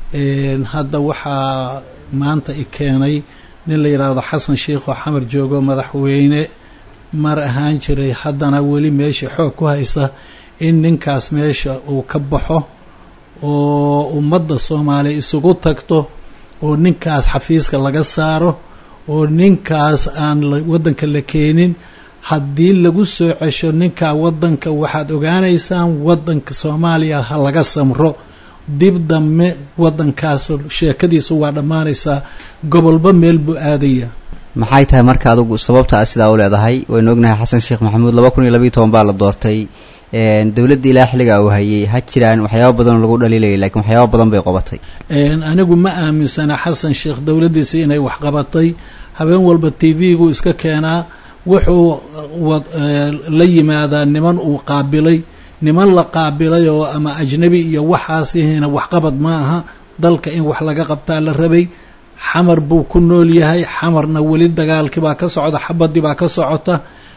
hadda waxaa maanta i keenay nin la yidhaahdo xasan sheikh oo xamar joogo madaxweyne mar ahaan jiray haddana weli meesha xoog ku haysta in ninkaas meesha uu ka baxo oo ummadda soomaaliya isugu tagto oo ninkaas xafiiska laga saaro oo ninkaas aan waddanka la keenin haddii lagu soo cesho ninkaa waddanka waxaad ogaanaysaan waddanka soomaaliya ha laga samro dib dambe waddankaas sheekadiisu waa dhammaanaysaa gobolba meel buu aadaya maxay tahay marka adigu sababta aad sidaa u leedahay waynu ognahay xasan sheekh maxamuud 2012 baa la doortay dawladda ilaa xilliga uu hayay ha jiraan waxyaabo badan lagu dhaliilay laakiin waxyaabo badan bay qabatay anigu ma aaminsana xasan sheekh dawladdiisa inay wax qabatay habeen walba TV-gu iska keenaa wuxuu la yimaadaa niman uu qaabilay niman la qaabilay oo ama ajnabi iyo waxaasihina waxqabad ma aha dalka in wax laga qabtaa la rabay xamar buu ku nool yahay xamarna weli dagaalkii baa ka socda xabadii baa ka socota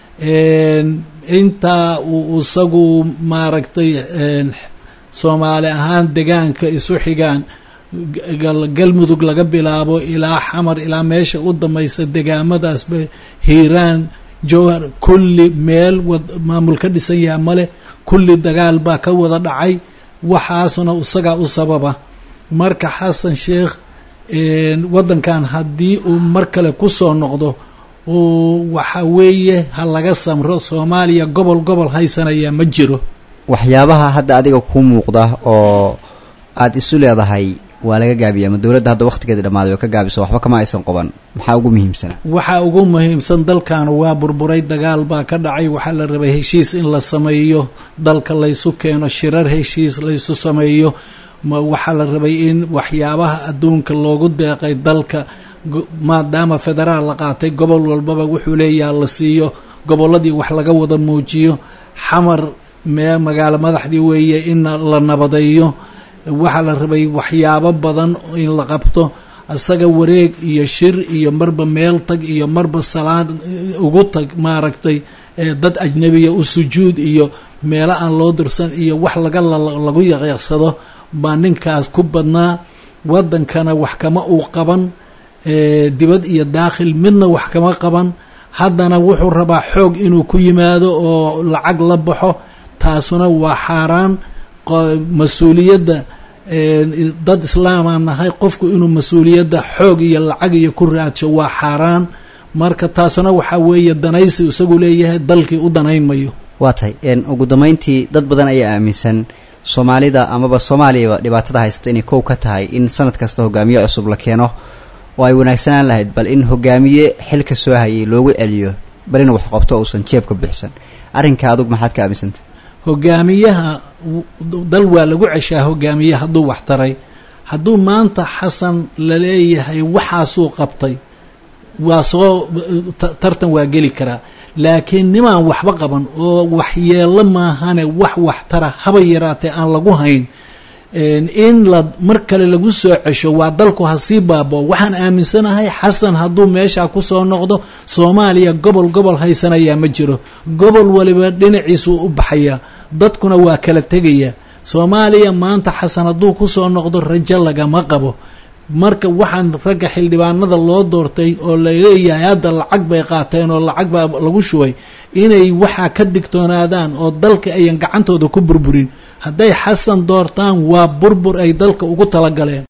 intaa uu isagu maaragtay Soomaali ahaan deegaanka isu xigaan galmudug laga bilaabo ilaa xamar ilaa meesha u dambaysa deegaamadaas ba hiiraan jowhar kulli meel maamul ka dhisan yahay male kulli dagaal baa ka wada dhacay waxaasuna isaga u sababa marka xasan sheekh waddankan haddii uu mar kale ku soo noqdo waxa weeye ha laga samro Soomaaliya gobol haysanaya ma jiro waxyaabaha hadda adiga ku muuqda oo aad isu leedahay waa laga gaabiyaa ma dawladda hadda waqtigeeda dhamaaday oo ka gaabiso waxba kama aysan qaban maxaa ugu muhiimsan waxa ugu muhiimsan dalkan waa burburay dagaal baa ka dhacay waxa la rabay heshiis in la sameeyo dalka la isu keeno shirar heshiis la isu sameeyo waxa la rabay in waxyaabaha adduunka loogu deeqay dalka maadaama federaal la qaatay gobol walbaba wuxuu leeyahay la siiyo goboladii wax laga wada muujiyo xamar magaalo madaxdii weeye in la nabadeeyo waxa la rabay waxyaabo badan in la qabto asaga wareeg iyo shir iyo marba meel tag iyo marba salaad ugu tag maaragtay dad ajnabiya u sujuud iyo meelo aan loo dirsan iyo wax lagu yaqyaqsado baa ninkaas ku badnaa waddankana wax kama uu qaban dibad iyo daakhil midna wax kama qaban haddana wuxuu rabaa xoog inuu ku yimaado oo lacag la baxo taasuna waa xaaraan mas-uuliyadda dad islaamaan nahay qofku inuu mas-uuliyadda xoog iyo lacag iyo ku raadsho waa xaaraan marka taasuna waxaa weeye danaysi isagu leeyahay dalkii u danayn mayo waa tahay ugu dambeyntii dad badan ayaa aaminsan Soomaalida amaba Soomaaliya dhibaatada haysata inay koow ka tahay in sanad kasta hogaamiye cusub la keeno oo ay wanaagsanaan lahayd bal in hogaamiye xilka soo hayay loogu celiyo bal in wax qabto uusan jeebka bixsan arrinka adigu maxaad ka aaminsantay hogaamiyaha dal waa lagu ceshaa hogaamiye hadduu wax taray hadduu maanta xasan la leeyahay waxaasuu qabtay waa soo tartan waa geli karaa laakiin nimaan waxba qaban oo waxyeelo maahane wax tara haba yaraatee aan lagu hayn in la mar kale lagu soo cesho waa dalku ha sii baabo waxaan aaminsanahay xasan hadduu meesha ku soo noqdo Soomaaliya gobol haysanaya ma jiro gobol waliba dhinaciisu u baxaya dadkuna waa kala tegaya Soomaaliya maanta xasan hadduu ku soo noqdo rajo lagama qabo marka waxaan ragga xildhibaanada loo doortay oo la leeyahay hadda lacag bay qaateen oo lacag baa lagu shubay inay waxa ka digtoonaadaan oo dalka ayan gacantooda ku burburin hadday xasan doortaan waa burbur ay dalka ugu tala galeen